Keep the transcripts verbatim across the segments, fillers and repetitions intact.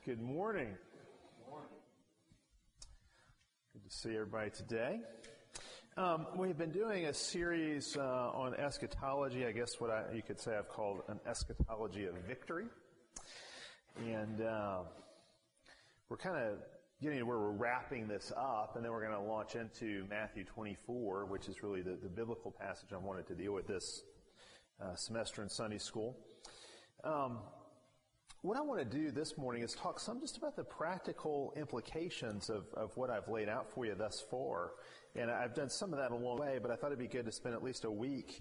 Good morning. Good morning. Good to see everybody today. Um, we've been doing a series uh, on eschatology. I guess what I, you could say I've called an eschatology of victory. And uh, we're kind of getting to where we're wrapping this up, and then we're going to launch into Matthew twenty-four, which is really the, the biblical passage I wanted to deal with this uh, semester in Sunday school. Um, What I want to do this morning is talk some just about the practical implications of, of what I've laid out for you thus far. And I've done some of that along the way, but I thought it'd be good to spend at least a week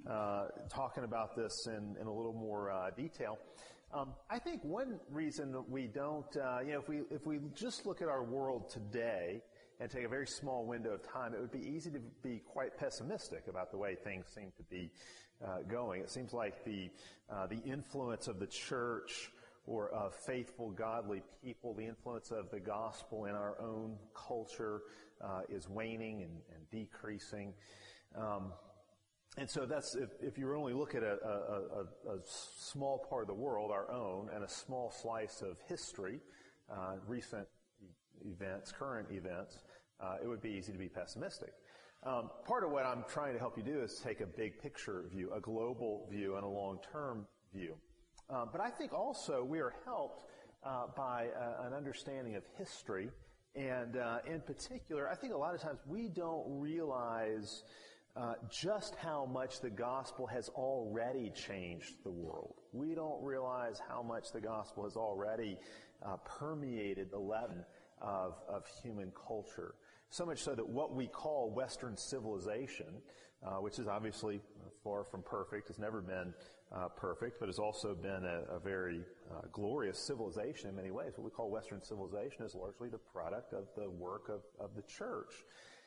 uh, talking about this in, in a little more uh, detail. Um, I think one reason that we don't, uh, you know, if we if we just look at our world today and take a very small window of time, it would be easy to be quite pessimistic about the way things seem to be uh, going. It seems like the uh, the influence of the church or of faithful, godly people, the influence of the gospel in our own culture uh, is waning and, and decreasing. Um, and so that's, if, if you only look at a, a, a, a small part of the world, our own, and a small slice of history, uh, recent events, current events, uh, it would be easy to be pessimistic. Um, part of what I'm trying to help you do is take a big picture view, a global view, and a long-term view. Uh, but I think also we are helped uh, by uh, an understanding of history, and uh, in particular, I think a lot of times we don't realize uh, just how much the gospel has already changed the world. We don't realize how much the gospel has already uh, permeated the leaven of, of human culture. So much so that what we call Western civilization, uh, which is obviously far from perfect, has never been uh, perfect, but has also been a, a very uh, glorious civilization in many ways. What we call Western civilization is largely the product of the work of, of the church.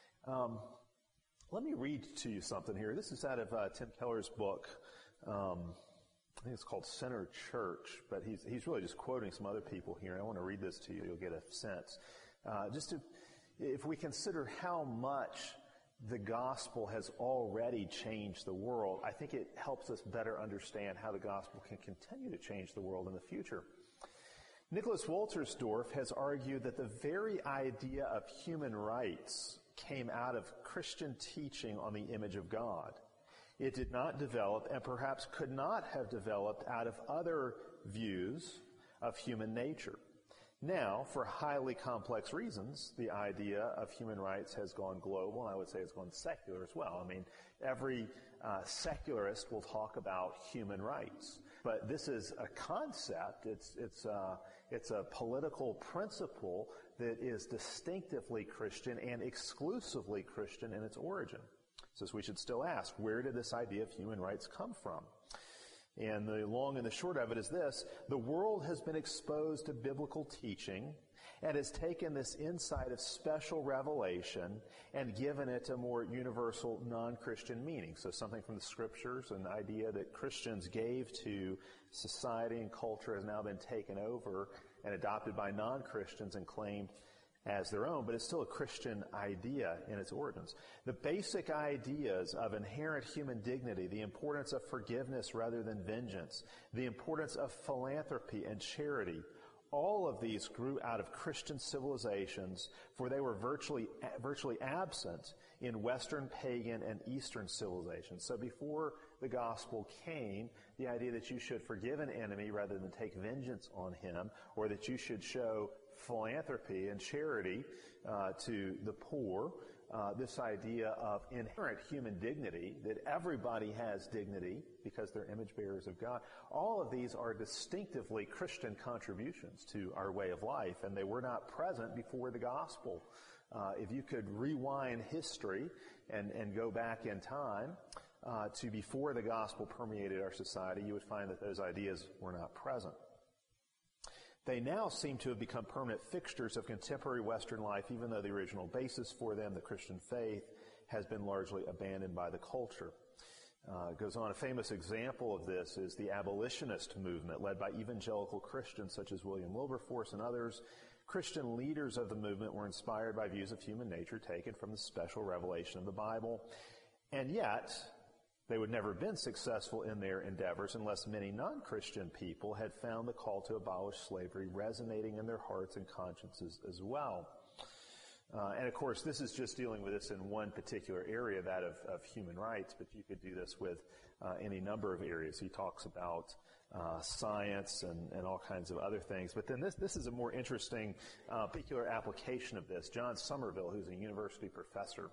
Um, let me read to you something here. This is out of uh, Tim Keller's book. Um, I think it's called Center Church, but he's he's really just quoting some other people here. And I want to read this to you. You'll get a sense. Uh, just to, if we consider how much the gospel has already changed the world, I think it helps us better understand how the gospel can continue to change the world in the future. Nicholas Wolterstorff has argued that the very idea of human rights came out of Christian teaching on the image of God. It did not develop, and perhaps could not have developed, out of other views of human nature. Now, for highly complex reasons, the idea of human rights has gone global, and I would say it's gone secular as well. I mean, every uh, secularist will talk about human rights, but this is a concept. It's it's uh, it's a political principle that is distinctively Christian and exclusively Christian in its origin. So we should still ask, where did this idea of human rights come from? And the long and the short of it is this: the world has been exposed to biblical teaching and has taken this insight of special revelation and given it a more universal non-Christian meaning. So something from the scriptures, an idea that Christians gave to society and culture, has now been taken over and adopted by non-Christians and claimed as their own, but it's still a Christian idea in its origins. The basic ideas of inherent human dignity, the importance of forgiveness rather than vengeance, the importance of philanthropy and charity, all of these grew out of Christian civilizations, for they were virtually virtually absent in Western, pagan, and Eastern civilizations. So before the gospel came, the idea that you should forgive an enemy rather than take vengeance on him, or that you should show philanthropy and charity uh, to the poor, uh, this idea of inherent human dignity, that everybody has dignity because they're image bearers of God, all of these are distinctively Christian contributions to our way of life, and they were not present before the gospel. Uh, if you could rewind history and, and go back in time uh, to before the gospel permeated our society, you would find that those ideas were not present. They now seem to have become permanent fixtures of contemporary Western life, even though the original basis for them, the Christian faith, has been largely abandoned by the culture. Uh, it goes on, a famous example of this is the abolitionist movement led by evangelical Christians such as William Wilberforce and others. Christian leaders of the movement were inspired by views of human nature taken from the special revelation of the Bible. And yet, They would never have been successful in their endeavors unless many non-Christian people had found the call to abolish slavery resonating in their hearts and consciences as well. Uh, and of course, this is just dealing with this in one particular area, that of, of human rights, but you could do this with uh, any number of areas. He talks about uh, science and, and all kinds of other things. But then this, this is a more interesting uh, particular application of this. John Somerville, who's a university professor,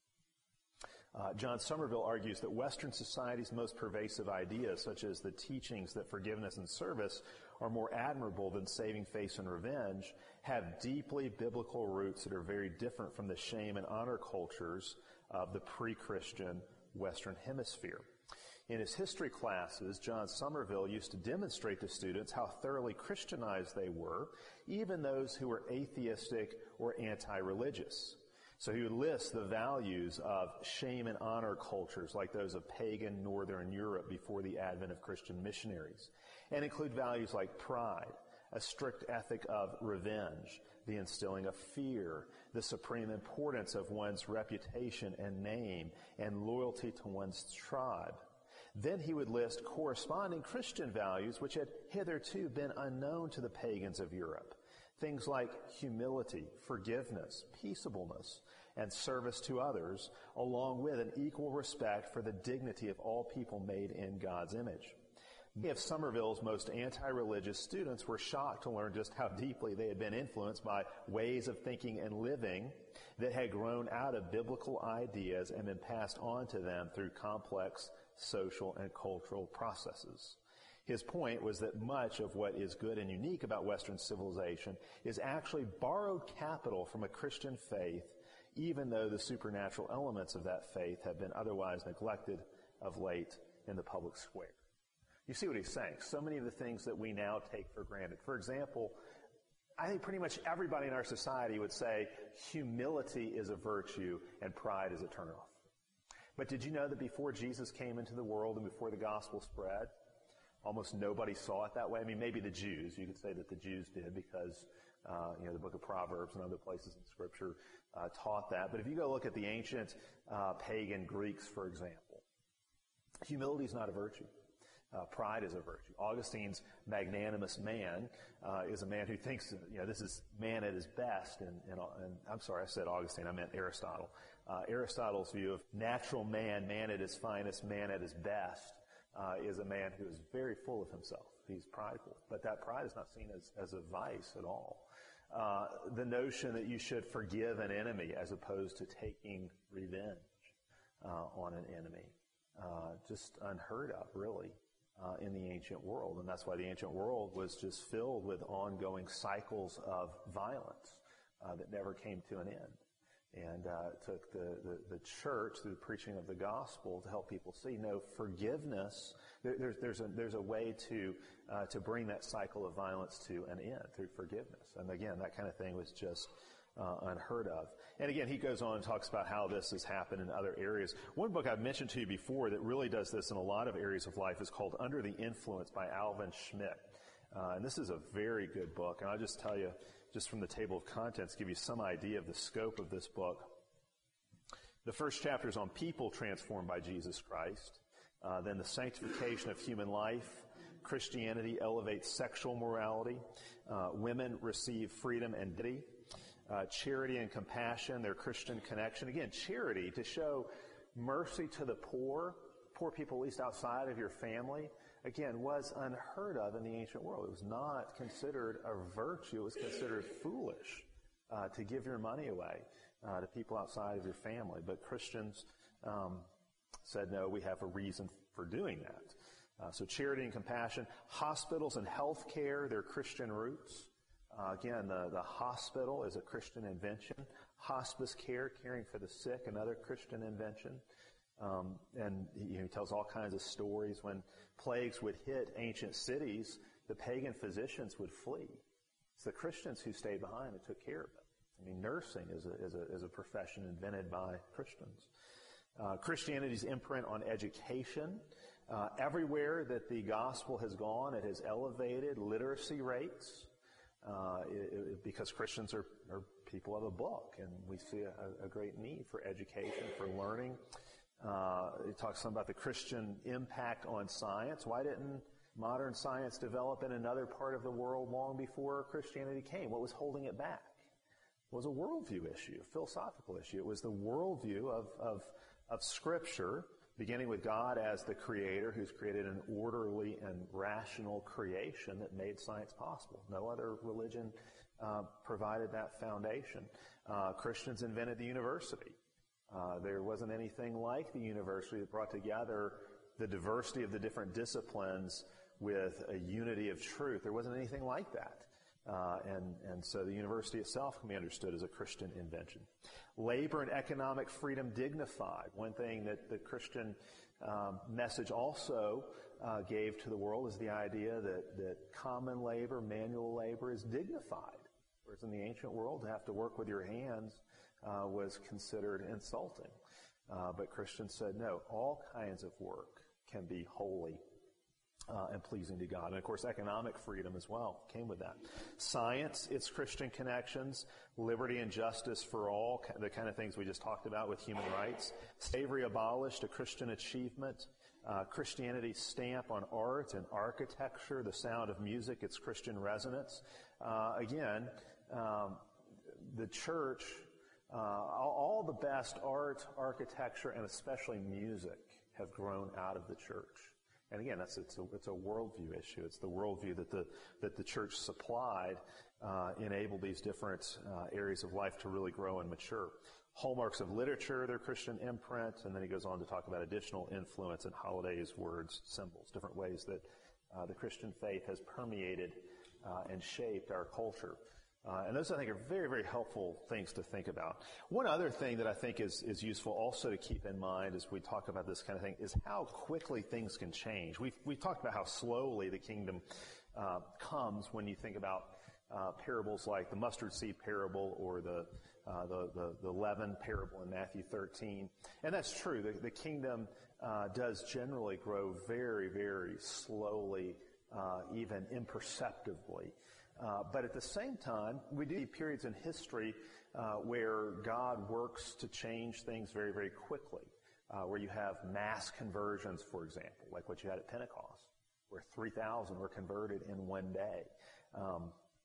Uh, John Somerville argues that Western society's most pervasive ideas, such as the teachings that forgiveness and service are more admirable than saving face and revenge, have deeply biblical roots that are very different from the shame and honor cultures of the pre-Christian Western Hemisphere. In his history classes, John Somerville used to demonstrate to students how thoroughly Christianized they were, even those who were atheistic or anti-religious. So he would list the values of shame and honor cultures like those of pagan Northern Europe before the advent of Christian missionaries, and include values like pride, a strict ethic of revenge, the instilling of fear, the supreme importance of one's reputation and name, and loyalty to one's tribe. Then he would list corresponding Christian values which had hitherto been unknown to the pagans of Europe. Things like humility, forgiveness, peaceableness, and service to others, along with an equal respect for the dignity of all people made in God's image. Many of Somerville's most anti-religious students were shocked to learn just how deeply they had been influenced by ways of thinking and living that had grown out of biblical ideas and been passed on to them through complex social and cultural processes. His point was that much of what is good and unique about Western civilization is actually borrowed capital from a Christian faith, even though the supernatural elements of that faith have been otherwise neglected of late in the public square. You see what he's saying? So many of the things that we now take for granted. For example, I think pretty much everybody in our society would say humility is a virtue and pride is a turnoff. But did you know that before Jesus came into the world and before the gospel spread, almost nobody saw it that way? I mean, maybe the Jews. You could say that the Jews did because, uh, you know, the book of Proverbs and other places in Scripture uh, taught that. But if you go look at the ancient uh, pagan Greeks, for example, humility is not a virtue. Uh, pride is a virtue. Augustine's magnanimous man uh, is a man who thinks, you know, this is man at his best. And, and, and I'm sorry, I said Augustine. I meant Aristotle. Uh, Aristotle's view of natural man, man at his finest, man at his best, uh, is a man who is very full of himself. He's prideful. But that pride is not seen as, as a vice at all. Uh, the notion that you should forgive an enemy as opposed to taking revenge uh, on an enemy, uh, just unheard of, really. Uh, in the ancient world. And that's why the ancient world was just filled with ongoing cycles of violence uh, that never came to an end. And uh, it took the, the, the church, through the preaching of the gospel, to help people see, no, forgiveness, there, there's, there's, a, there's a way to, uh, to bring that cycle of violence to an end through forgiveness. And again, that kind of thing was just Uh, unheard of. And again, he goes on and talks about how this has happened in other areas. One book I've mentioned to you before that really does this in a lot of areas of life is called Under the Influence by Alvin Schmidt. Uh, and this is a very good book. And I'll just tell you, just from the table of contents, give you some idea of the scope of this book. The first chapter is on people transformed by Jesus Christ. Uh, then the sanctification of human life. Christianity elevates sexual morality. Uh, women receive freedom and dignity. Uh, charity and compassion, their Christian connection. Again, charity, to show mercy to the poor, poor people at least outside of your family, again, was unheard of in the ancient world. It was not considered a virtue. It was considered foolish uh, to give your money away uh, to people outside of your family. But Christians um, said, no, we have a reason for doing that. Uh, so charity and compassion. Hospitals and health care, their Christian roots. Uh, again, the, the hospital is a Christian invention. Hospice care, caring for the sick, another Christian invention. Um, and he, he tells all kinds of stories. When plagues would hit ancient cities, the pagan physicians would flee. It's the Christians who stayed behind and took care of it. I mean, nursing is a, is a, is a profession invented by Christians. Uh, Christianity's imprint on education. Uh, everywhere that the gospel has gone, it has elevated literacy rates. Uh, it, it, because Christians are, are people of a book, and we see a, a great need for education, for learning. Uh, it talks some about the Christian impact on science. Why didn't modern science develop in another part of the world long before Christianity came? What was holding it back? It was a worldview issue, a philosophical issue. It was the worldview of, of, of Scripture, beginning with God as the creator who's created an orderly and rational creation that made science possible. No other religion uh, provided that foundation. Uh, Christians invented the university. Uh, there wasn't anything like the university that brought together the diversity of the different disciplines with a unity of truth. There wasn't anything like that. Uh, and, and so the university itself can be understood as a Christian invention. Labor and economic freedom dignified. One thing that the Christian um, message also uh, gave to the world is the idea that, that common labor, manual labor is dignified. Whereas in the ancient world, to have to work with your hands uh, was considered insulting. Uh, but Christians said, no, all kinds of work can be holy Uh, and pleasing to God. And of course, economic freedom as well came with that. Science, its Christian connections, liberty and justice for all, the kind of things we just talked about with human rights. Slavery abolished, a Christian achievement. Uh, Christianity's stamp on art and architecture, the sound of music, its Christian resonance. Uh, again, um, the church, uh, all, all the best art, architecture, and especially music have grown out of the church. And again, that's it's a, it's a worldview issue. It's the worldview that the that the church supplied uh, enabled these different uh, areas of life to really grow and mature. Hallmarks of literature, their Christian imprint, and then he goes on to talk about additional influence in holidays, words, symbols, different ways that uh, the Christian faith has permeated uh, and shaped our culture. Uh, and those, I think, are very, very helpful things to think about. One other thing that I think is, is useful also to keep in mind as we talk about this kind of thing is how quickly things can change. We've, we've talked about how slowly the kingdom uh, comes when you think about uh, parables like the mustard seed parable or the, uh, the, the, the leaven parable in Matthew thirteen. And that's true. The, the kingdom uh, does generally grow very, very slowly, uh, even imperceptibly. Uh, but at the same time, we do see periods in history uh, where God works to change things very, very quickly, uh, where you have mass conversions, for example, like what you had at Pentecost, where three thousand were converted in one day. Um,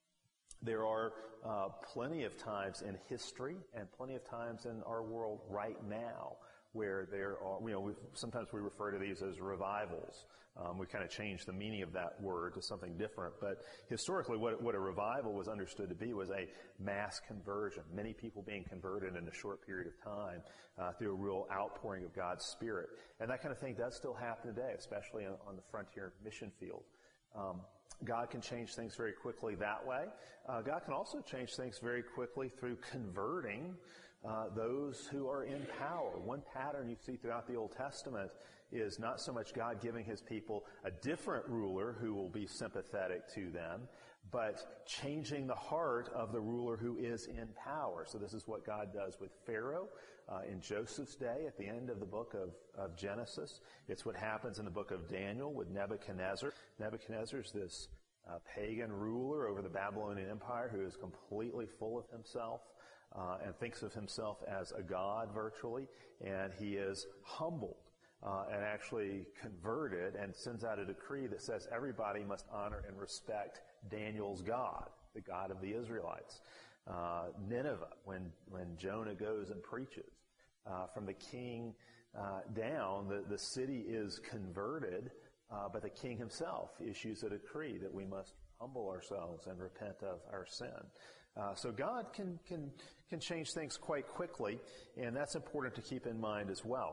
there are uh, plenty of times in history and plenty of times in our world right now where there are, you know, we've, sometimes we refer to these as revivals. Um, we've kind of changed the meaning of that word to something different. But historically, what, what a revival was understood to be was a mass conversion. Many people being converted in a short period of time uh, through a real outpouring of God's Spirit. And that kind of thing does still happen today, especially on, on the frontier mission field. Um, God can change things very quickly that way. Uh, God can also change things very quickly through converting Uh, those who are in power. One pattern you see throughout the Old Testament is not so much God giving his people a different ruler who will be sympathetic to them, but changing the heart of the ruler who is in power. So this is what God does with Pharaoh uh, in Joseph's day at the end of the book of, of Genesis. It's what happens in the book of Daniel with Nebuchadnezzar. Nebuchadnezzar is this uh, pagan ruler over the Babylonian Empire who is completely full of himself. Uh, and thinks of himself as a god virtually, and he is humbled uh, and actually converted and sends out a decree that says everybody must honor and respect Daniel's God, the God of the Israelites. Uh, Nineveh, when, when Jonah goes and preaches, uh, from the king uh, down, the, the city is converted, uh, but the king himself issues a decree that we must humble ourselves and repent of our sin. Uh, so God can, can, can change things quite quickly, and that's important to keep in mind as well.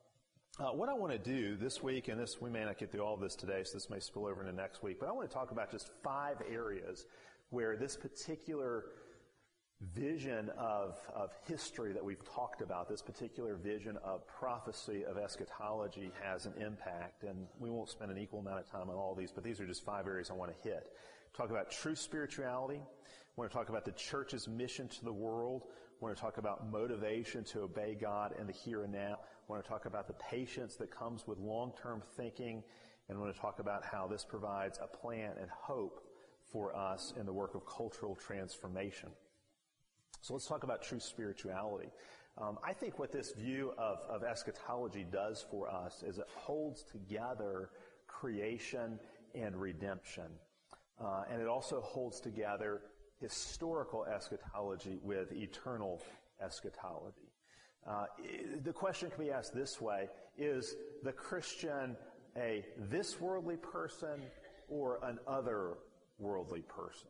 Uh, what I want to do this week, and this we may not get through all of this today, so this may spill over into next week, but I want to talk about just five areas where this particular vision of, of history that we've talked about, this particular vision of prophecy, of eschatology, has an impact. And we won't spend an equal amount of time on all these, but these are just five areas I want to hit. Talk about true spirituality. I want to talk about the church's mission to the world. I want to talk about motivation to obey God in the here and now. I want to talk about the patience that comes with long-term thinking. And I want to talk about how this provides a plan and hope for us in the work of cultural transformation. So let's talk about true spirituality. Um, I think what this view of, of eschatology does for us is it holds together creation and redemption. Uh, and it also holds together historical eschatology with eternal eschatology. Uh, the question can be asked this way: is the Christian a this worldly person or an other-worldly person?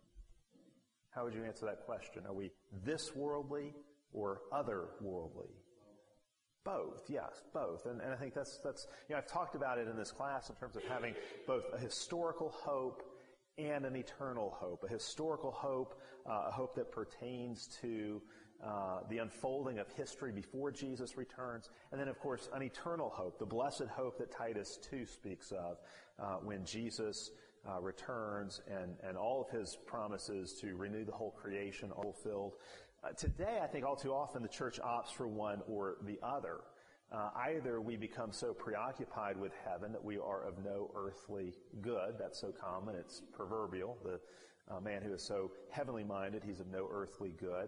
How would you answer that question? Are we this worldly or other-worldly? Both, yes, both. And, and I think that's, that's, you know, I've talked about it in this class in terms of having both a historical hope and an eternal hope. A historical hope, uh, a hope that pertains to uh, the unfolding of history before Jesus returns. And then, of course, an eternal hope, the blessed hope that Titus two speaks of uh, when Jesus uh, returns and, and all of his promises to renew the whole creation are fulfilled. Uh, today, I think all too often the church opts for one or the other. Uh, either we become so preoccupied with heaven that we are of no earthly good. That's so common. It's proverbial. The uh, man who is so heavenly minded, he's of no earthly good.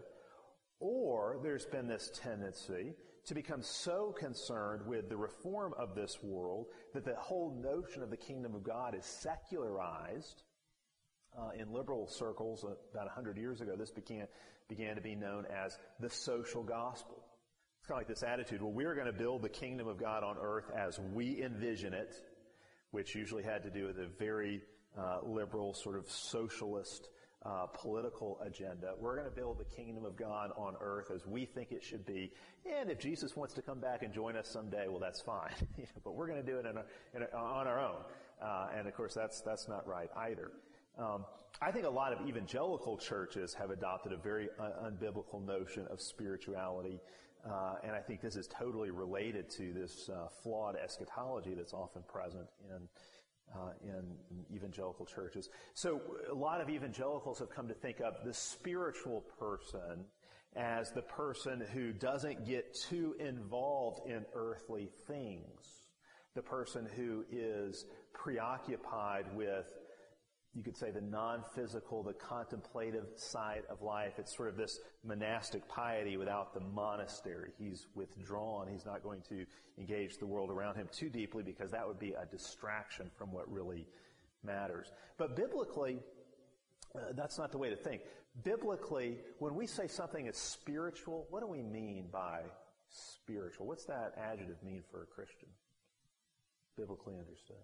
Or there's been this tendency to become so concerned with the reform of this world that the whole notion of the kingdom of God is secularized. Uh, in liberal circles, uh, about one hundred years ago, this began, began to be known as the social gospel. It's kind of like this attitude, well, we're going to build the kingdom of God on earth as we envision it, which usually had to do with a very uh, liberal, sort of socialist uh, political agenda. We're going to build the kingdom of God on earth as we think it should be. And if Jesus wants to come back and join us someday, well, that's fine. But we're going to do it in a, in a, on our own. Uh, and, of course, that's that's not right either. Um, I think a lot of evangelical churches have adopted a very un- unbiblical notion of spirituality, uh, and I think this is totally related to this uh, flawed eschatology that's often present in, uh, in evangelical churches. So a lot of evangelicals have come to think of the spiritual person as the person who doesn't get too involved in earthly things, the person who is preoccupied with, you could say, the non-physical, the contemplative side of life. It's sort of this monastic piety without the monastery. He's withdrawn. He's not going to engage the world around him too deeply because that would be a distraction from what really matters. But biblically, uh, that's not the way to think. Biblically, when we say something is spiritual, what do we mean by spiritual? What's that adjective mean for a Christian, biblically understood?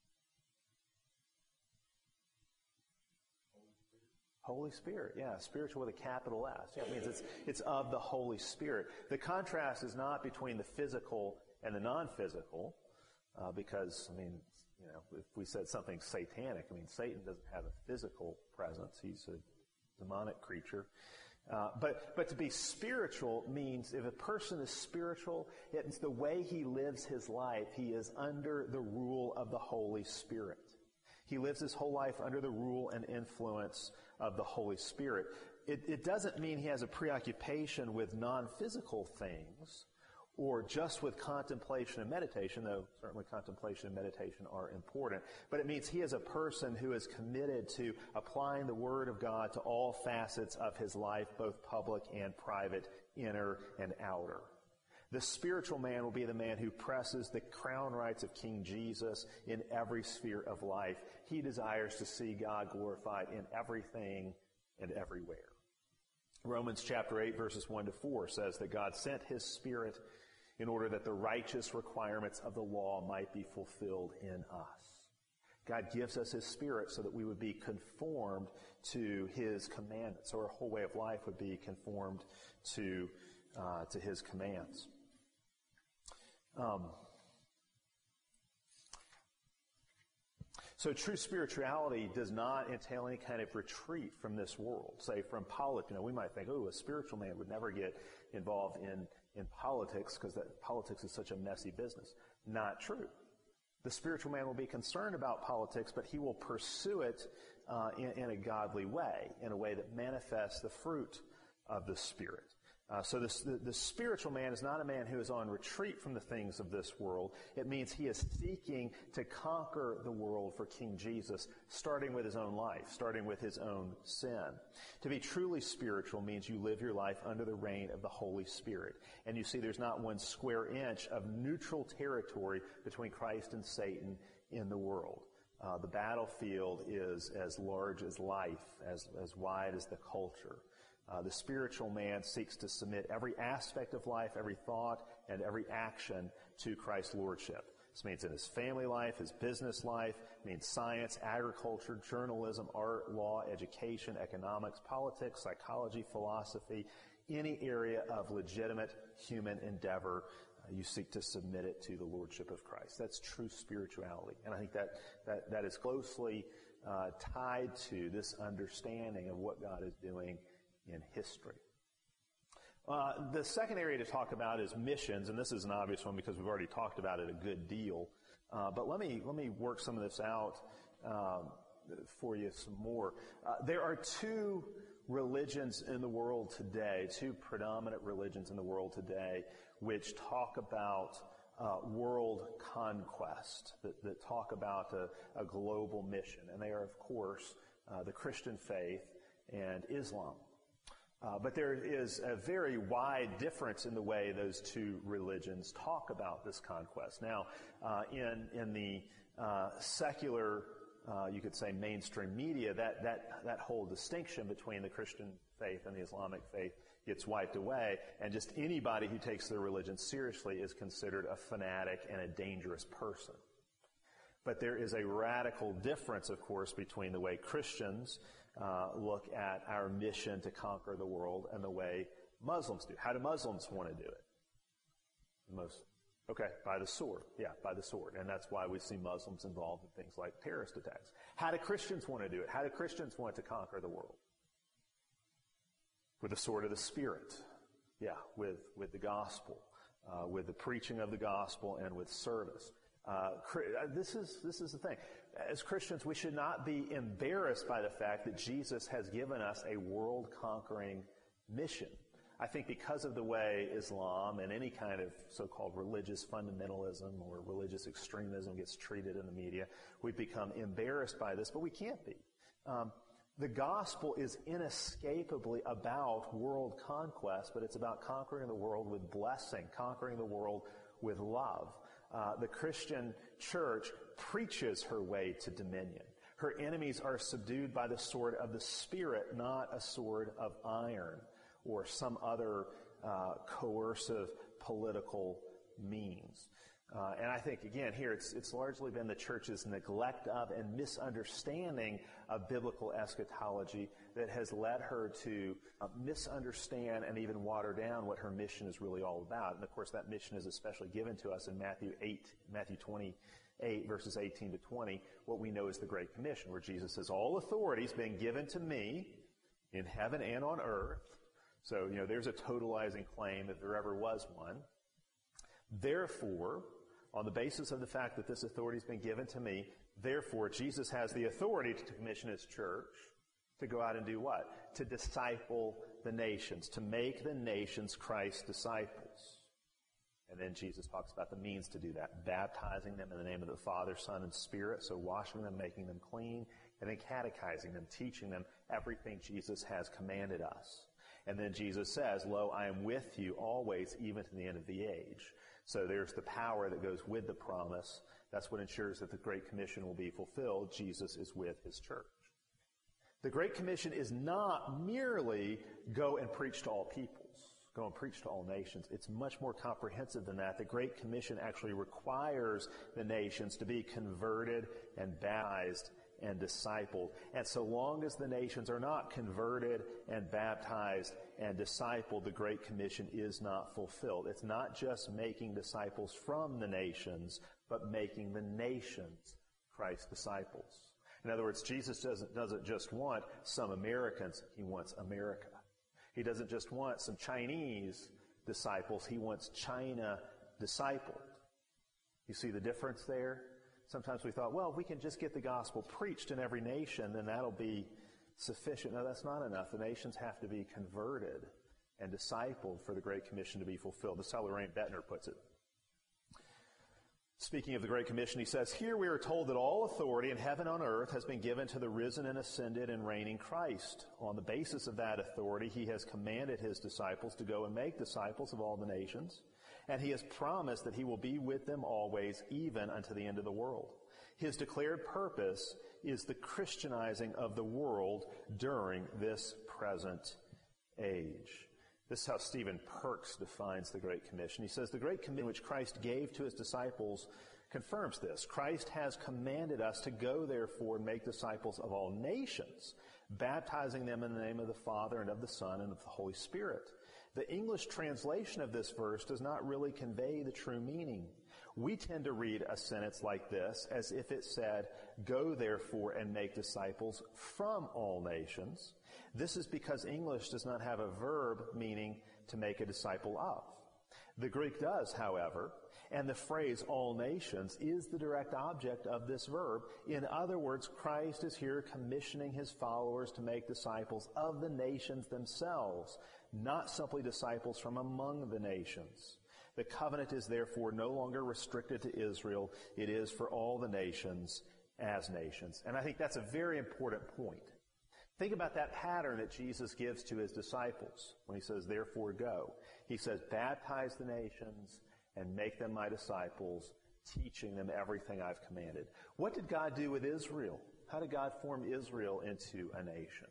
Holy Spirit, yeah, spiritual with a capital S. Yeah, it means it's it's of the Holy Spirit. The contrast is not between the physical and the non-physical, uh, because, I mean, you know, if we said something satanic, I mean, Satan doesn't have a physical presence. He's a demonic creature. Uh, but but to be spiritual means if a person is spiritual, it's the way he lives his life. He is under the rule of the Holy Spirit. He lives his whole life under the rule and influence of the Holy Spirit. It, it doesn't mean he has a preoccupation with non-physical things or just with contemplation and meditation, though certainly contemplation and meditation are important. But it means he is a person who is committed to applying the Word of God to all facets of his life, both public and private, inner and outer. The spiritual man will be the man who presses the crown rights of King Jesus in every sphere of life. He desires to see God glorified in everything and everywhere. Romans chapter eight, verses one to four says that God sent his Spirit in order that the righteous requirements of the law might be fulfilled in us. God gives us his Spirit so that we would be conformed to his commandments. So our whole way of life would be conformed to, uh, to his commands. Um, so true spirituality does not entail any kind of retreat from this world, say from politics. You know, we might think, oh, a spiritual man would never get involved in, in politics because that politics is such a messy business. Not true. The spiritual man will be concerned about politics, but he will pursue it uh, in, in a godly way, in a way that manifests the fruit of the Spirit. Uh, so this, the, the spiritual man is not a man who is on retreat from the things of this world. It means he is seeking to conquer the world for King Jesus, starting with his own life, starting with his own sin. To be truly spiritual means you live your life under the reign of the Holy Spirit. And you see there's not one square inch of neutral territory between Christ and Satan in the world. Uh, the battlefield is as large as life, as, as wide as the culture. Uh, the spiritual man seeks to submit every aspect of life, every thought, and every action to Christ's lordship. This means in his family life, his business life, it means science, agriculture, journalism, art, law, education, economics, politics, psychology, philosophy, any area of legitimate human endeavor. Uh, you seek to submit it to the lordship of Christ. That's true spirituality. And I think that, that, that is closely uh, tied to this understanding of what God is doing in history. Uh, the second area to talk about is missions, and this is an obvious one because we've already talked about it a good deal. Uh, but let me let me work some of this out um, for you some more. Uh, there are two religions in the world today, two predominant religions in the world today, which talk about uh, world conquest, that, that talk about a, a global mission, and they are, of course, uh, the Christian faith and Islam. Uh, but there is a very wide difference in the way those two religions talk about this conquest. Now, uh, in in the uh, secular, uh, you could say mainstream media, that that that whole distinction between the Christian faith and the Islamic faith gets wiped away, and just anybody who takes their religion seriously is considered a fanatic and a dangerous person. But there is a radical difference, of course, between the way Christians uh, look at our mission to conquer the world and the way Muslims do. How do Muslims want to do it? Most, okay, by the sword. Yeah, by the sword. And that's why we see Muslims involved in things like terrorist attacks. How do Christians want to do it? How do Christians want to conquer the world? With the sword of the Spirit. Yeah, with, with the gospel, uh, with the preaching of the gospel, and with service. Uh, this is this is the thing. As Christians, we should not be embarrassed by the fact that Jesus has given us a world-conquering mission. I think because of the way Islam and any kind of so-called religious fundamentalism or religious extremism gets treated in the media, we've become embarrassed by this, but we can't be. Um, the gospel is inescapably about world conquest, but it's about conquering the world with blessing, conquering the world with love. Uh, the Christian church preaches her way to dominion. Her enemies are subdued by the sword of the Spirit, not a sword of iron or some other uh, coercive political means. Uh, and I think, again, here it's, it's largely been the church's neglect of and misunderstanding of biblical eschatology that has led her to uh, misunderstand and even water down what her mission is really all about. And of course, that mission is especially given to us in Matthew eight, Matthew twenty-eight, verses eighteen to twenty, what we know is the Great Commission, where Jesus says, "All authority has been given to me in heaven and on earth." So, you know, there's a totalizing claim if there ever was one. Therefore, on the basis of the fact that this authority has been given to me, therefore, Jesus has the authority to commission his church to go out and do what? To disciple the nations, to make the nations Christ's disciples. And then Jesus talks about the means to do that, baptizing them in the name of the Father, Son, and Spirit, so washing them, making them clean, and then catechizing them, teaching them everything Jesus has commanded us. And then Jesus says, "Lo, I am with you always, even to the end of the age." So there's the power that goes with the promise. That's what ensures that the Great Commission will be fulfilled. Jesus is with his church. The Great Commission is not merely go and preach to all peoples, go and preach to all nations. It's much more comprehensive than that. The Great Commission actually requires the nations to be converted and baptized and discipled. And so long as the nations are not converted and baptized and discipled, the Great Commission is not fulfilled. It's not just making disciples from the nations, but making the nations Christ's disciples. In other words, Jesus doesn't, doesn't just want some Americans, he wants America. He doesn't just want some Chinese disciples, he wants China discipled. You see the difference there? Sometimes we thought, well, if we can just get the gospel preached in every nation, then that'll be sufficient. No, that's not enough. The nations have to be converted and discipled for the Great Commission to be fulfilled. This is how Lorraine Bettner puts it. Speaking of the Great Commission, he says, "Here we are told that all authority in heaven and on earth has been given to the risen and ascended and reigning Christ. On the basis of that authority, he has commanded his disciples to go and make disciples of all the nations, and he has promised that he will be with them always, even unto the end of the world. His declared purpose is the Christianizing of the world during this present age." This is how Stephen Perks defines the Great Commission. He says, "The Great Commission which Christ gave to his disciples confirms this. Christ has commanded us to go, therefore, and make disciples of all nations, baptizing them in the name of the Father and of the Son and of the Holy Spirit." The English translation of this verse does not really convey the true meaning. We tend to read a sentence like this as if it said, "Go, therefore, and make disciples from all nations." This is because English does not have a verb meaning to make a disciple of. The Greek does, however, and the phrase "all nations" is the direct object of this verb. In other words, Christ is here commissioning his followers to make disciples of the nations themselves, not simply disciples from among the nations. The covenant is therefore no longer restricted to Israel. It is for all the nations as nations. And I think that's a very important point. Think about that pattern that Jesus gives to his disciples when he says, "Therefore go." He says, "Baptize the nations and make them my disciples, teaching them everything I've commanded." What did God do with Israel? How did God form Israel into a nation?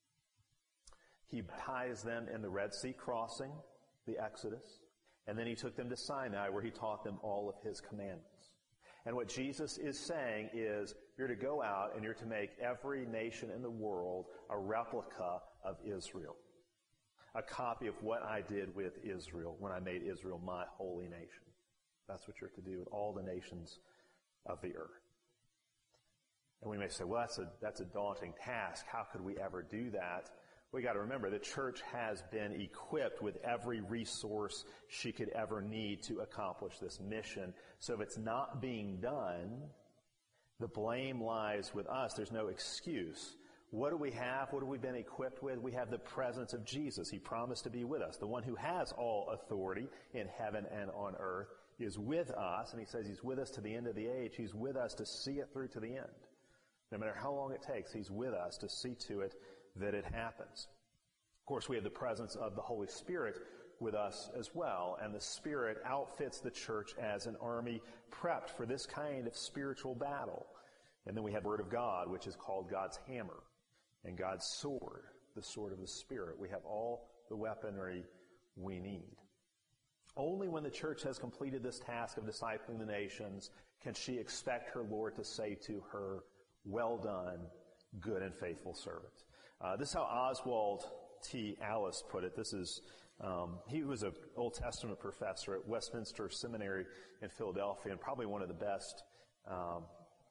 He baptized them in the Red Sea crossing, the Exodus, and then he took them to Sinai where he taught them all of his commandments. And what Jesus is saying is, you're to go out and you're to make every nation in the world a replica of Israel. A copy of what I did with Israel when I made Israel my holy nation. That's what you're to do with all the nations of the earth. And we may say, well, that's a, that's a daunting task. How could we ever do that? We got to remember the church has been equipped with every resource she could ever need to accomplish this mission. So if it's not being done, the blame lies with us. There's no excuse. What do we have? What have we been equipped with? We have the presence of Jesus. He promised to be with us. The one who has all authority in heaven and on earth is with us. And he says he's with us to the end of the age. He's with us to see it through to the end. No matter how long it takes, he's with us to see to it that it happens. Of course, we have the presence of the Holy Spirit with us as well, and the Spirit outfits the church as an army prepped for this kind of spiritual battle. And then we have the Word of God, which is called God's hammer, and God's sword, the sword of the Spirit. We have all the weaponry we need. Only when the church has completed this task of discipling the nations can she expect her Lord to say to her, "Well done, good and faithful servant." Uh, this is how Oswald T. Alice put it. This is, um, he was an Old Testament professor at Westminster Seminary in Philadelphia, and probably one of the best, um,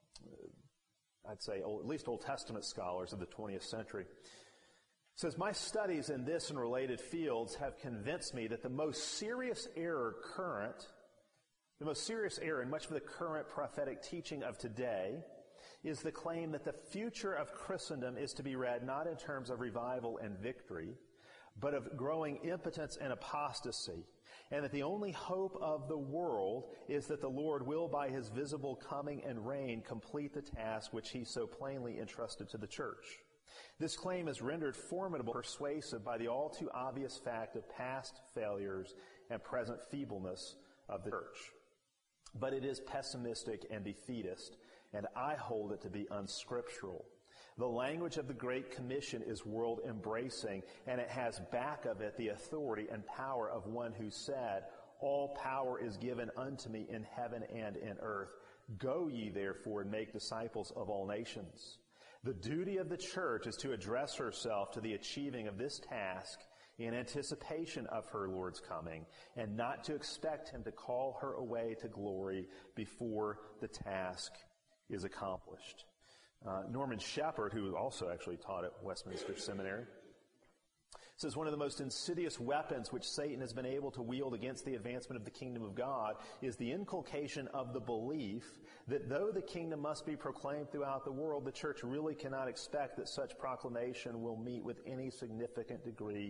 I'd say, old, at least Old Testament scholars of the twentieth century. It says, "My studies in this and related fields have convinced me that the most serious error current, the most serious error in much of the current prophetic teaching of today is the claim that the future of Christendom is to be read not in terms of revival and victory, but of growing impotence and apostasy, and that the only hope of the world is that the Lord will, by his visible coming and reign, complete the task which he so plainly entrusted to the church. This claim is rendered formidable and persuasive by the all too obvious fact of past failures and present feebleness of the church. But it is pessimistic and defeatist, and I hold it to be unscriptural. The language of the Great Commission is world-embracing, and it has back of it the authority and power of one who said, "All power is given unto me in heaven and in earth. Go ye therefore and make disciples of all nations." The duty of the church is to address herself to the achieving of this task in anticipation of her Lord's coming, and not to expect him to call her away to glory before the task is accomplished. Uh, Norman Shepherd, who also actually taught at Westminster Seminary, says one of the most insidious weapons which Satan has been able to wield against the advancement of the kingdom of God is the inculcation of the belief that though the kingdom must be proclaimed throughout the world, the church really cannot expect that such proclamation will meet with any significant degree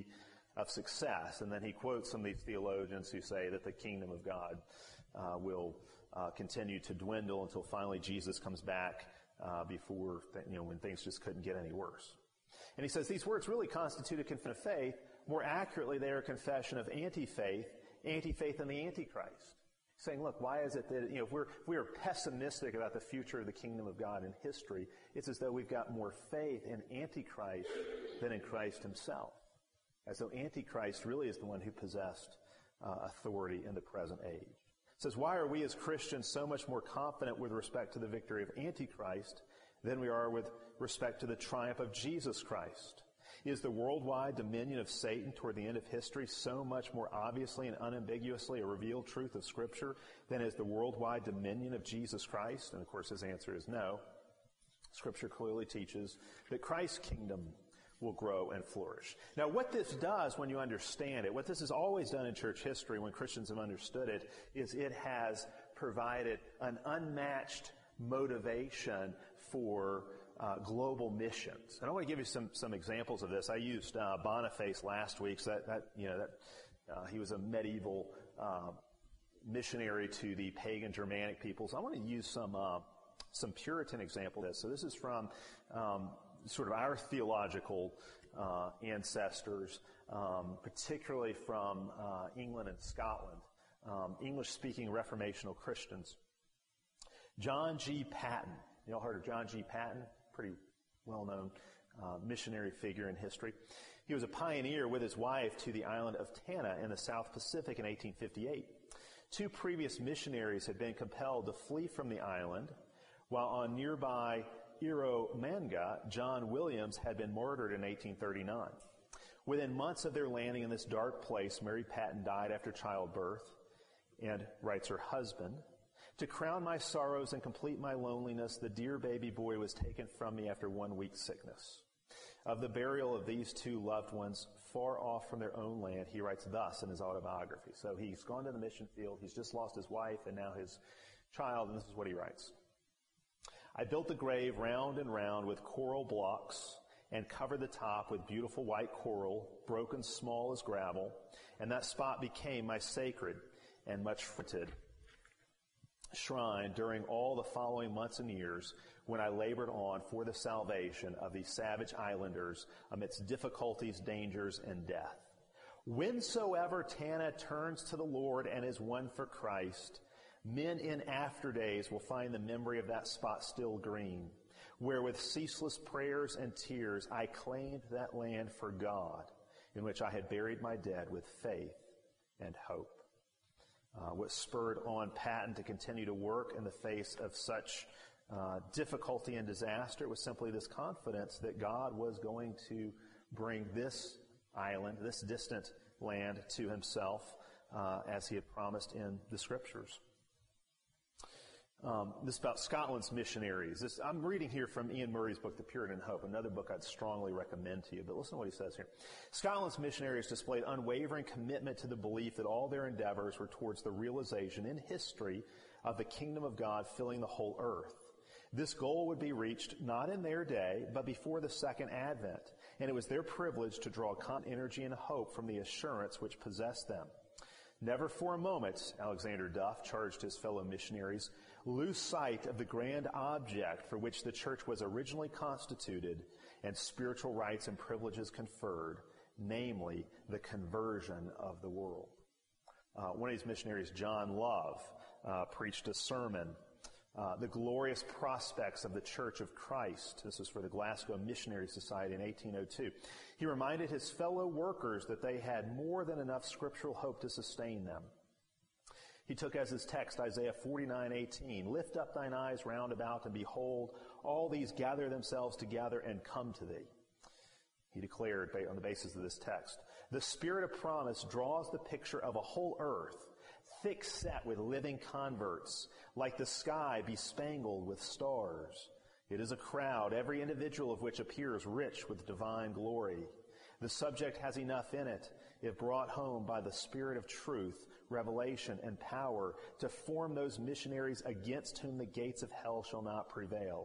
of success. And then he quotes some of these theologians who say that the kingdom of God uh, will uh, continue to dwindle until finally Jesus comes back uh, before, th- you know, when things just couldn't get any worse. And he says these words really constitute a confession of faith. More accurately, they are a confession of anti-faith, anti-faith in the Antichrist. Saying, look, why is it that, you know, if we're, if we are pessimistic about the future of the kingdom of God in history, it's as though we've got more faith in Antichrist than in Christ himself. As though Antichrist really is the one who possessed uh, authority in the present age. It says, why are we as Christians so much more confident with respect to the victory of Antichrist than we are with respect to the triumph of Jesus Christ? Is the worldwide dominion of Satan toward the end of history so much more obviously and unambiguously a revealed truth of Scripture than is the worldwide dominion of Jesus Christ? And of course his answer is no. Scripture clearly teaches that Christ's kingdom will grow and flourish. Now what this does when you understand it, what this has always done in church history when Christians have understood it, is it has provided an unmatched motivation for Uh, global missions. And I want to give you some some examples of this. I used uh, Boniface last week. So that, that you know that uh, he was a medieval uh, missionary to the pagan Germanic peoples. I want to use some uh, some Puritan example of this. So this is from um, sort of our theological uh, ancestors, um, particularly from uh, England and Scotland, um, English-speaking Reformational Christians. John G. Paton. You all heard of John G. Paton? Pretty well-known uh, missionary figure in history. He was a pioneer with his wife to the island of Tanna in the South Pacific in eighteen fifty-eight. Two previous missionaries had been compelled to flee from the island, while on nearby Eromanga, John Williams had been murdered in eighteen thirty-nine. Within months of their landing in this dark place, Mary Paton died after childbirth, and writes her husband, to crown my sorrows and complete my loneliness, the dear baby boy was taken from me after one week's sickness. Of the burial of these two loved ones far off from their own land, he writes thus in his autobiography. So he's gone to the mission field, he's just lost his wife and now his child, and this is what he writes. I built the grave round and round with coral blocks and covered the top with beautiful white coral, broken small as gravel, and that spot became my sacred and much fretted shrine during all the following months and years when I labored on for the salvation of these savage islanders amidst difficulties, dangers, and death. Whensoever Tanna turns to the Lord and is won for Christ, men in after days will find the memory of that spot still green, where with ceaseless prayers and tears I claimed that land for God, in which I had buried my dead with faith and hope. Uh, what spurred on Paton to continue to work in the face of such uh, difficulty and disaster was simply this confidence that God was going to bring this island, this distant land, to himself uh, as he had promised in the Scriptures. Um, this is about Scotland's missionaries. This, I'm reading here from Ian Murray's book, The Puritan Hope, another book I'd strongly recommend to you. But listen to what he says here. Scotland's missionaries displayed unwavering commitment to the belief that all their endeavors were towards the realization in history of the kingdom of God filling the whole earth. This goal would be reached not in their day, but before the second advent. And it was their privilege to draw constant energy and hope from the assurance which possessed them. Never for a moment, Alexander Duff charged his fellow missionaries, lose sight of the grand object for which the church was originally constituted and spiritual rights and privileges conferred, namely the conversion of the world. Uh, one of these missionaries, John Love, uh, preached a sermon, uh, The Glorious Prospects of the Church of Christ. This was for the Glasgow Missionary Society in eighteen oh two. He reminded his fellow workers that they had more than enough scriptural hope to sustain them. He took as his text Isaiah forty-nine eighteen, lift up thine eyes round about and behold, all these gather themselves together and come to thee. He declared on the basis of this text, the Spirit of promise draws the picture of a whole earth, thick set with living converts, like the sky bespangled with stars. It is a crowd, every individual of which appears rich with divine glory. The subject has enough in it, if brought home by the Spirit of truth, revelation, and power, to form those missionaries against whom the gates of hell shall not prevail.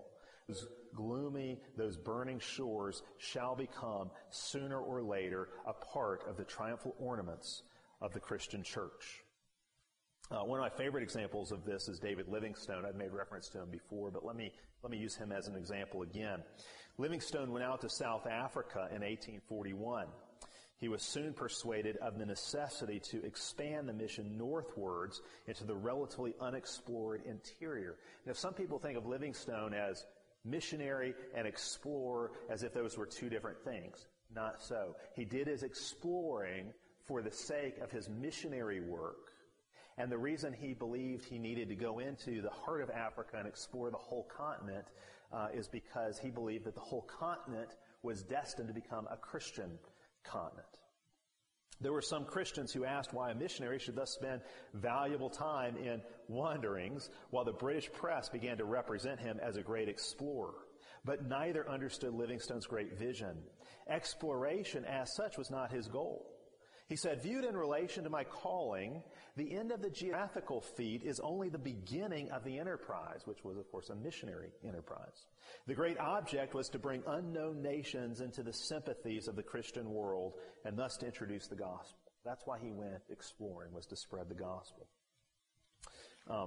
those gloomy, those burning shores shall become, sooner or later, a part of the triumphal ornaments of the Christian church. Uh, one of my favorite examples of this is David Livingstone. I've made reference to him before, but let me let me use him as an example again. Livingstone went out to South Africa in eighteen forty-one. He was soon persuaded of the necessity to expand the mission northwards into the relatively unexplored interior. Now, some people think of Livingstone as missionary and explorer as if those were two different things. Not so. He did his exploring for the sake of his missionary work. And the reason he believed he needed to go into the heart of Africa and explore the whole continent uh, is because he believed that the whole continent was destined to become a Christian continent. There were some Christians who asked why a missionary should thus spend valuable time in wanderings, while the British press began to represent him as a great explorer. But neither understood Livingstone's great vision. Exploration as such was not his goal. He said, viewed in relation to my calling, the end of the geographical feat is only the beginning of the enterprise, which was, of course, a missionary enterprise. The great object was to bring unknown nations into the sympathies of the Christian world and thus to introduce the gospel. That's why he went exploring, was to spread the gospel. Um,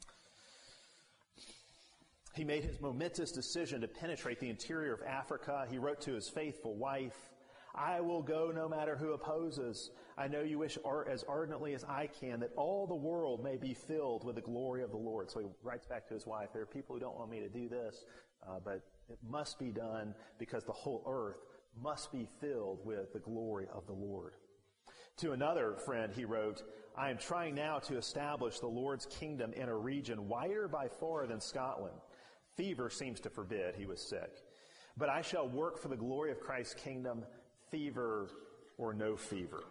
he made his momentous decision to penetrate the interior of Africa. He wrote to his faithful wife, I will go no matter who opposes. I know you wish art as ardently as I can that all the world may be filled with the glory of the Lord. So he writes back to his wife, there are people who don't want me to do this, uh, but it must be done because the whole earth must be filled with the glory of the Lord. To another friend he wrote, I am trying now to establish the Lord's kingdom in a region wider by far than Scotland. Fever seems to forbid, he was sick. But I shall work for the glory of Christ's kingdom, fever or no fever.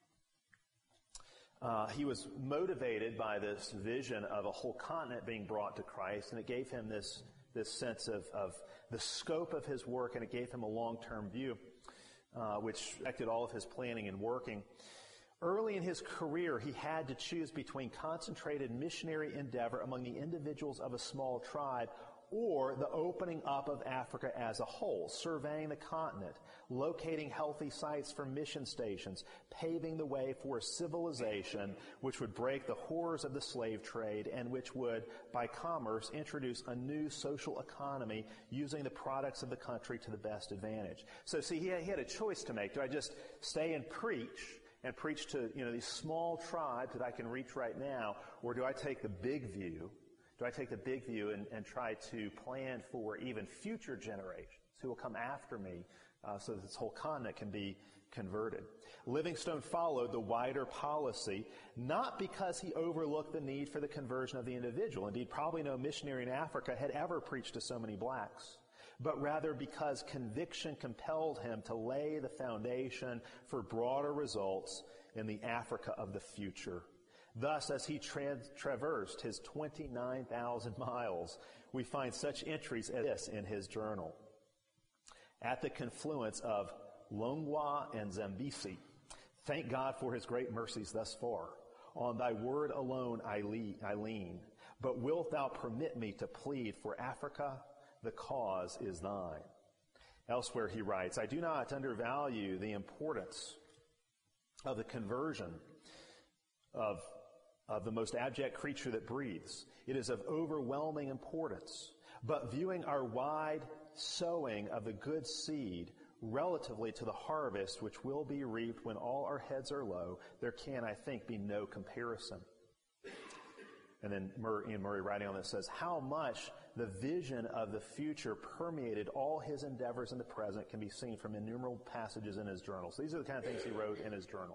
Uh, he was motivated by this vision of a whole continent being brought to Christ, and it gave him this, this sense of, of the scope of his work, and it gave him a long-term view, uh, which affected all of his planning and working. Early in his career, he had to choose between concentrated missionary endeavor among the individuals of a small tribe or the opening up of Africa as a whole, surveying the continent, locating healthy sites for mission stations, paving the way for a civilization which would break the horrors of the slave trade and which would, by commerce, introduce a new social economy using the products of the country to the best advantage. So see, he had, he had a choice to make. Do I just stay and preach and preach to, you know, these small tribes that I can reach right now, or do I take the big view? Do I take the big view and, and try to plan for even future generations who will come after me uh, so that this whole continent can be converted? Livingstone followed the wider policy, not because he overlooked the need for the conversion of the individual. Indeed, probably no missionary in Africa had ever preached to so many blacks, but rather because conviction compelled him to lay the foundation for broader results in the Africa of the future. Thus, as he tra- traversed his twenty-nine thousand miles, we find such entries as this in his journal. At the confluence of Longwa and Zambesi, thank God for his great mercies thus far. On thy word alone I, le- I lean, but wilt thou permit me to plead for Africa? The cause is thine. Elsewhere he writes, I do not undervalue the importance of the conversion of of the most abject creature that breathes. It is of overwhelming importance. But viewing our wide sowing of the good seed relatively to the harvest which will be reaped when all our heads are low, there can, I think, be no comparison. And then Ian Murray, writing on this, says, how much the vision of the future permeated all his endeavors in the present can be seen from innumerable passages in his journal. So these are the kind of things he wrote in his journal.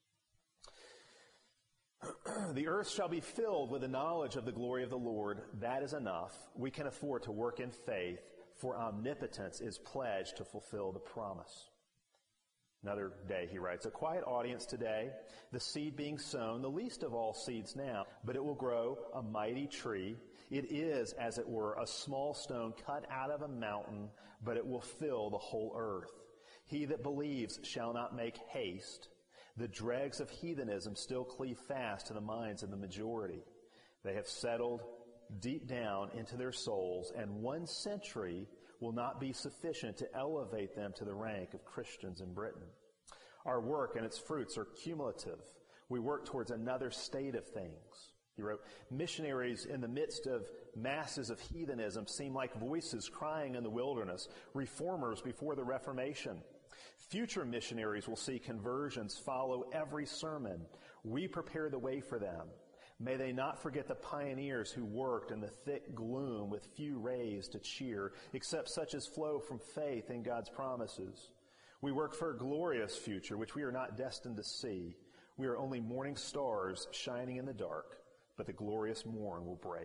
The earth shall be filled with the knowledge of the glory of the Lord. That is enough. We can afford to work in faith, for omnipotence is pledged to fulfill the promise. Another day he writes, a quiet audience today, the seed being sown, the least of all seeds now, but it will grow a mighty tree. It is, as it were, a small stone cut out of a mountain, but it will fill the whole earth. He that believes shall not make haste. The dregs of heathenism still cleave fast to the minds of the majority. They have settled deep down into their souls, and one century will not be sufficient to elevate them to the rank of Christians in Britain. Our work and its fruits are cumulative. We work towards another state of things. He wrote, missionaries in the midst of masses of heathenism seem like voices crying in the wilderness, reformers before the Reformation. Future missionaries will see conversions follow every sermon. We prepare the way for them. May they not forget the pioneers who worked in the thick gloom with few rays to cheer, except such as flow from faith in God's promises. We work for a glorious future, which we are not destined to see. We are only morning stars shining in the dark, but the glorious morn will break.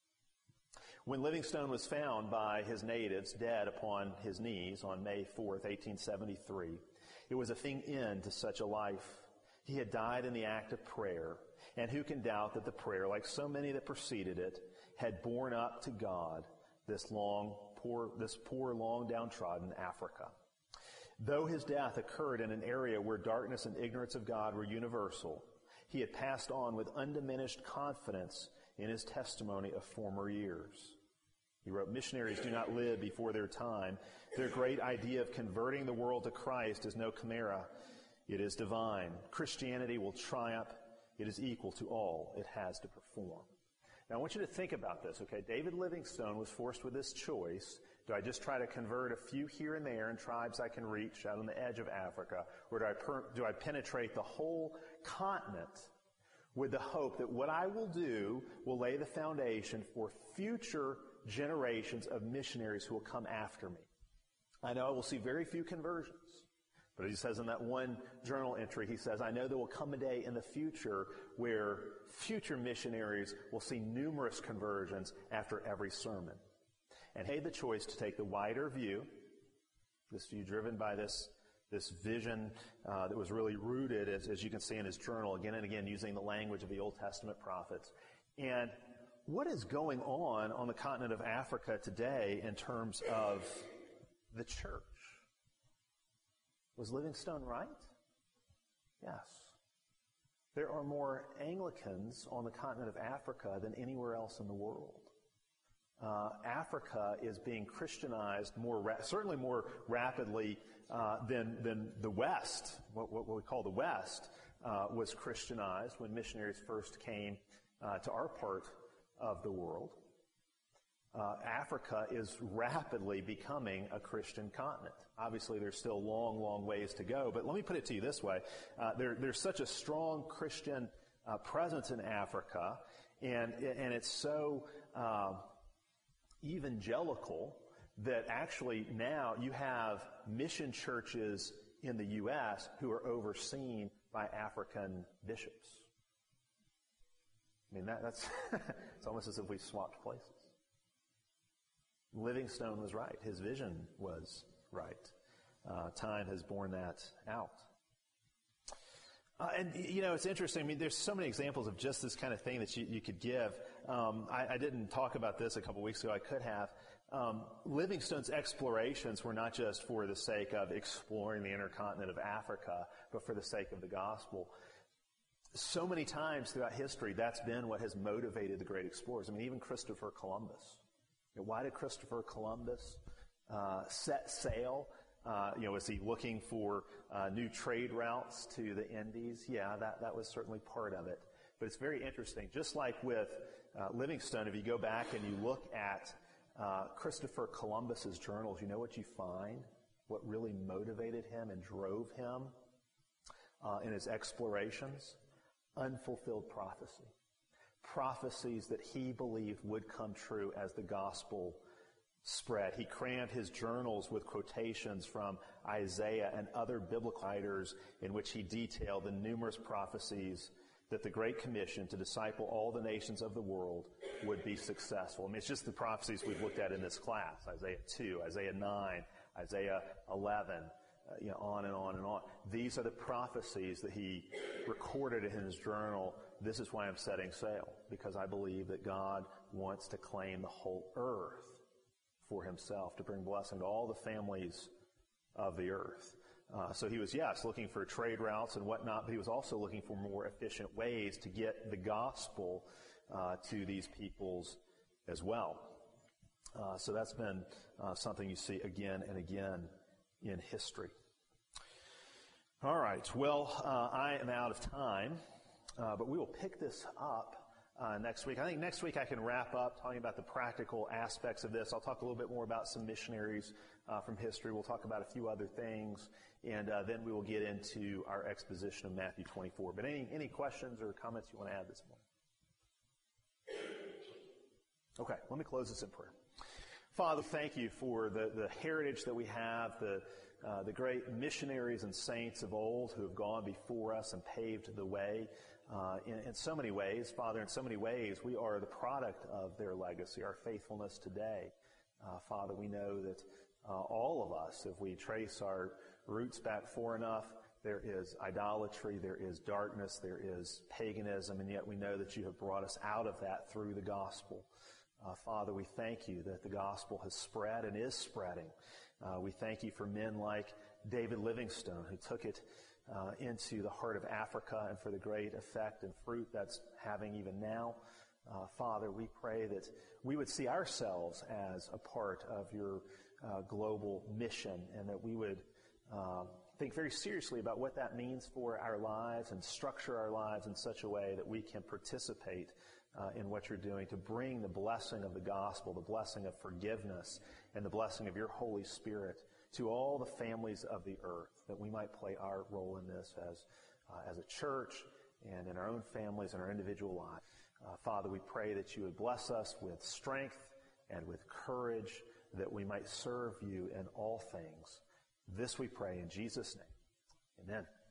When Livingstone was found by his natives dead upon his knees on May fourth, eighteen seventy-three, it was a fitting end to such a life. He had died in the act of prayer, and who can doubt that the prayer, like so many that preceded it, had borne up to God this long, poor, this poor, long downtrodden Africa. Though his death occurred in an area where darkness and ignorance of God were universal, he had passed on with undiminished confidence in his testimony of former years. He wrote, missionaries do not live before their time. Their great idea of converting the world to Christ is no chimera. It is divine. Christianity will triumph. It is equal to all it has to perform. Now, I want you to think about this, okay? David Livingstone was forced with this choice. Do I just try to convert a few here and there in tribes I can reach out on the edge of Africa? Or do I, per- do I penetrate the whole continent with the hope that what I will do will lay the foundation for future generations of missionaries who will come after me? I know I will see very few conversions. But he says in that one journal entry, he says, I know there will come a day in the future where future missionaries will see numerous conversions after every sermon. And he made the choice to take the wider view, this view driven by this, this vision uh, that was really rooted, as, as you can see in his journal, again and again using the language of the Old Testament prophets. And what is going on on the continent of Africa today in terms of the church? Was Livingstone right? Yes. There are more Anglicans on the continent of Africa than anywhere else in the world. Uh, Africa is being Christianized more, ra- certainly more rapidly uh, than than the West. What, what we call the West uh, was Christianized when missionaries first came uh, to our part of the world. Uh, Africa is rapidly becoming a Christian continent. Obviously, there's still long, long ways to go, but let me put it to you this way. Uh, there, there's such a strong Christian uh, presence in Africa, and, and it's so uh, evangelical that actually now you have mission churches in the U S who are overseen by African bishops. I mean, that, that's it's almost as if we've swapped places. Livingstone was right. His vision was right. Uh, time has borne that out. Uh, and, you know, it's interesting. I mean, there's so many examples of just this kind of thing that you, you could give. Um, I, I didn't talk about this a couple weeks ago. I could have. Um, Livingstone's explorations were not just for the sake of exploring the intercontinent of Africa, but for the sake of the gospel. So many times throughout history, that's been what has motivated the great explorers. I mean, even Christopher Columbus. You know, why did Christopher Columbus uh, set sail? Uh, you know, was he looking for uh, new trade routes to the Indies? Yeah, that, that was certainly part of it. But it's very interesting. Just like with uh, Livingstone, if you go back and you look at uh, Christopher Columbus's journals, you know what you find? What really motivated him and drove him uh, in his explorations? Unfulfilled prophecy. Prophecies that he believed would come true as the gospel spread. He crammed his journals with quotations from Isaiah and other biblical writers in which he detailed the numerous prophecies that the Great Commission to disciple all the nations of the world would be successful. I mean, it's just the prophecies we've looked at in this class. Isaiah two, Isaiah nine, Isaiah eleven, uh, you know, on and on and on. These are the prophecies that he recorded in his journal. This is why I'm setting sail, because I believe that God wants to claim the whole earth for himself, to bring blessing to all the families of the earth. Uh, so he was, yes, looking for trade routes and whatnot, but he was also looking for more efficient ways to get the gospel uh, to these peoples as well. Uh, so that's been uh, something you see again and again in history. All right. Well, uh, I am out of time, uh, but we will pick this up uh, next week. I think next week I can wrap up talking about the practical aspects of this. I'll talk a little bit more about some missionaries uh, from history. We'll talk about a few other things, and uh, then we will get into our exposition of Matthew twenty-four. But any any questions or comments you want to add this morning? Okay, let me close this in prayer. Father, thank you for the, the heritage that we have, the uh, the great missionaries and saints of old who have gone before us and paved the way. Uh, in, in so many ways, Father, in so many ways, we are the product of their legacy, our faithfulness today. Uh, Father, we know that uh, all of us, if we trace our roots back far enough, there is idolatry, there is darkness, there is paganism, and yet we know that you have brought us out of that through the gospel. Uh, Father, we thank you that the gospel has spread and is spreading. Uh, we thank you for men like David Livingstone, who took it uh, into the heart of Africa, and for the great effect and fruit that's having even now. Uh, Father, we pray that we would see ourselves as a part of your uh, global mission, and that we would uh, think very seriously about what that means for our lives and structure our lives in such a way that we can participate Uh, in what you're doing to bring the blessing of the gospel, the blessing of forgiveness, and the blessing of your Holy Spirit to all the families of the earth, that we might play our role in this as uh, as a church and in our own families and our individual lives. Uh, Father, we pray that you would bless us with strength and with courage, that we might serve you in all things. This we pray in Jesus' name. Amen.